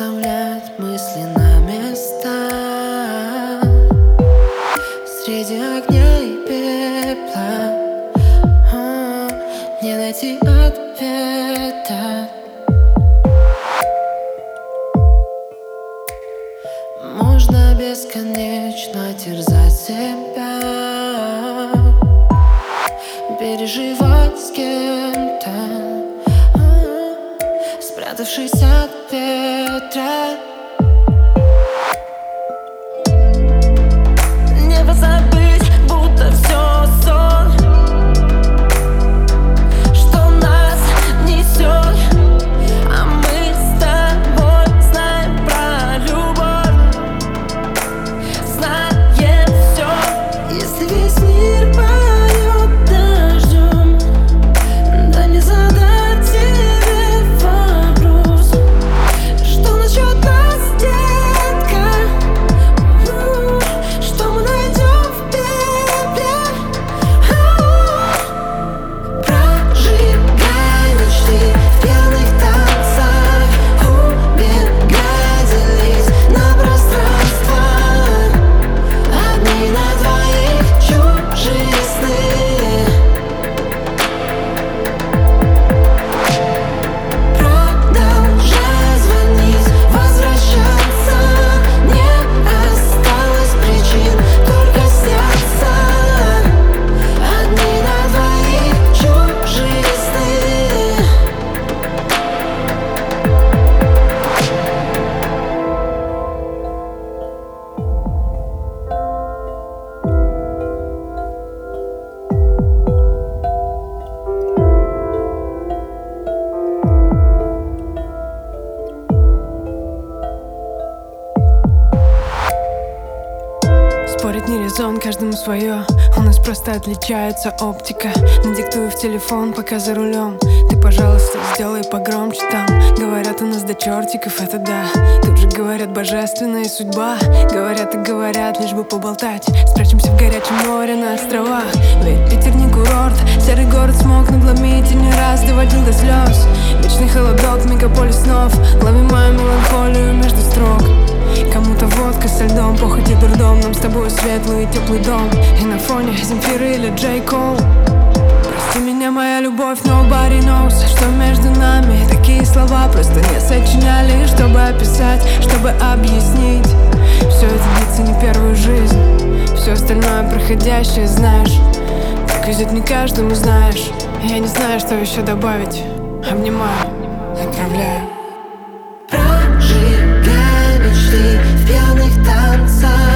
расставлять мысли на места. Среди огня и пепла не найти ответа. Можно бесконечно терзать себя, переживать с кем-то, спрятавшись от ветра. Небо забыть, будто все сон, что нас несет, а мы с тобой знаем про любовь, знаем все. Если весь мир поет дождем, да не задать тебе вопрос, что насчет нас, детка, что мы найдем в пепле. Прожигай мечты в пьяных танцах, убегай, делись на пространство, одни на двоих, чужие сны. Продолжай звонить, возвращаться, не осталось причин, только снятся, одни на двоих, чужие сны. Спорить не резон, каждому свое. У нас просто отличается оптика. Надиктую в телефон, пока за рулем. Ты, пожалуйста, сделай погромче там. Говорят, у нас до чертиков, это да. Тут же говорят, божественная судьба. Говорят и говорят, лишь бы поболтать. Спрячемся в горячем море на островах. Ведь Питер не курорт, серый город смог надломить и не раз доводил до слез. Вечный холодок, мегаполис снов. Лови мою меланхолию между строк. Кому-то водка со льдом, похоть и дурдом. Нам с тобой светлый и теплый дом. И на фоне Земфиры или Джей Кол. Прости меня, моя любовь, nobody knows, что между нами такие слова просто не сочиняли, чтобы описать, чтобы объяснить. Все это длится не первую жизнь, все остальное проходящее, знаешь. Так везет не каждому, знаешь. Я не знаю, что еще добавить. Обнимаю, отправляю. Прожигай мечты в пьяных танцах,